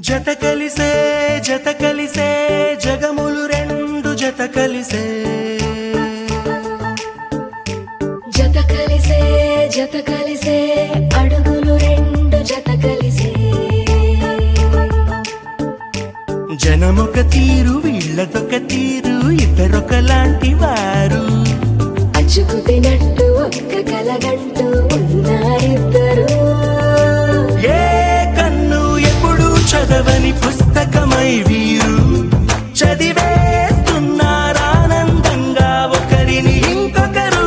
జత కలిసే జగములు రెండు జత కలిసే అడుగులు రెండు జత కలిసే జనమొక తీరు వీళ్ళదొక తీరు ఇద్దరొకలాంటి వారు అచ్చుకు తినట్టు ఒక్క కలగంటూ ఉన్నారిద్దరు ఏ కన్ను ఎప్పుడు చదవని పుస్తకమై వీరు చదివేస్తున్నారానందంగా ఒకరిని ఇంకొకరు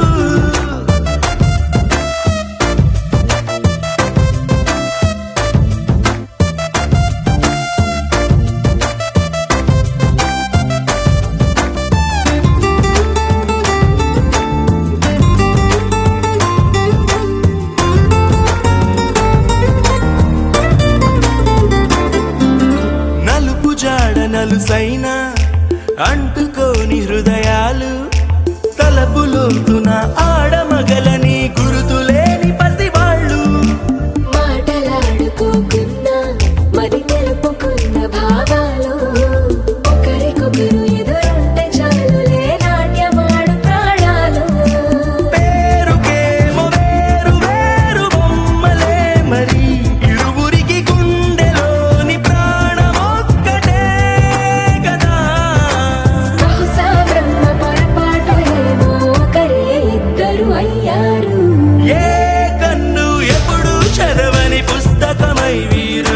నలుసైన అంటుకోని హృదయాలు తలపులోతున ఆడమగలని గురుతులేని పసివాళ్ళు మాటలాడుకోకున్నా మరి తెలుపుకున్న భావాలు ఒకరికొకరు ఎదురుంటే చాలులే నాట్యమాడు ప్రాణాలు పేరుకేమో వేరు వేరు బొమ్మలే మరి ఇరువురికి గుండెలోని ప్రాణమొక్కటే కదా బహుశా బ్రహ్మ పొరపాటు ఏమో ఒకరే ఇద్దరు అయ్యారు ఏ కన్ను ఎప్పుడు చదవని పుస్తకమై వీరు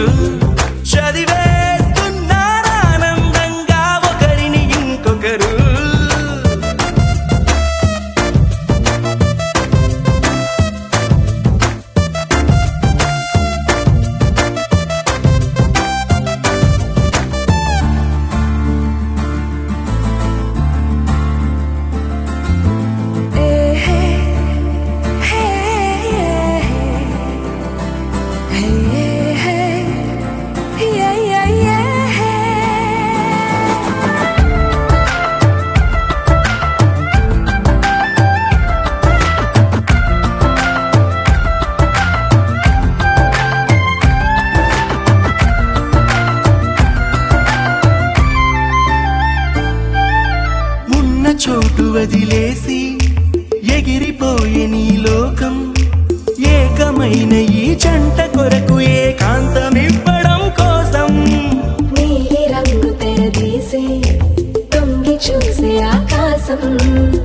చదివేస్తున్నారానందంగా ఒకరిని ఇంకొకరు ఉన్న చోటు వదిలేసి ఎగిరిపోయే నీ లోకం ఏకమైన ఈ జంట కొరకు ఏకాంతమివ్వడం కోసం నీలి రంగు తెరదీసే తొంగి చూసే ఆకాశం